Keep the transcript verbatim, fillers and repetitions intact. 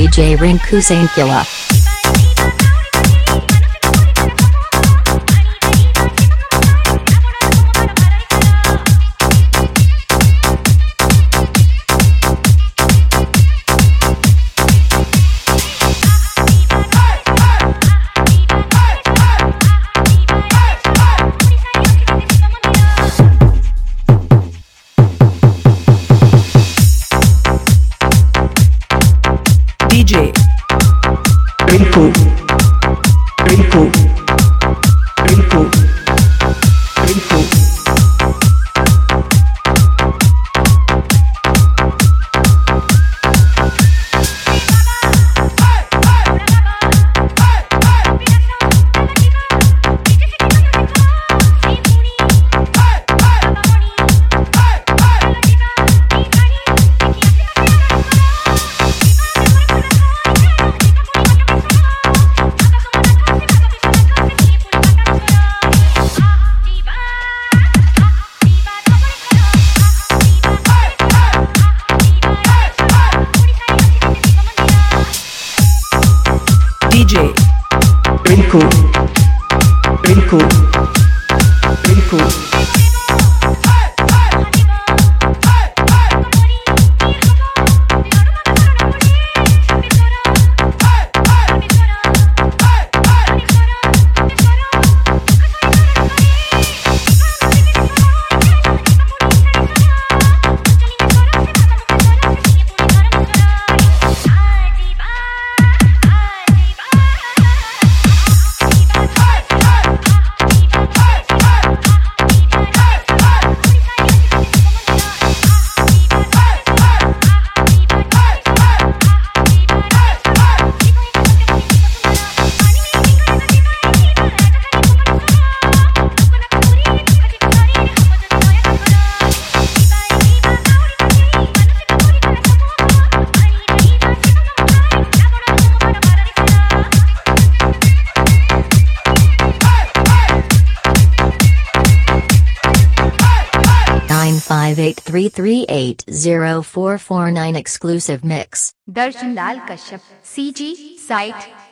D J Rinku Sainkila. D J Rinku Rinku Rinku Rinku D J Rinku Rinku Rinku nine five eight three three eight zero four four nine exclusive mix. Darshan Lal Kashyap, C G, Site.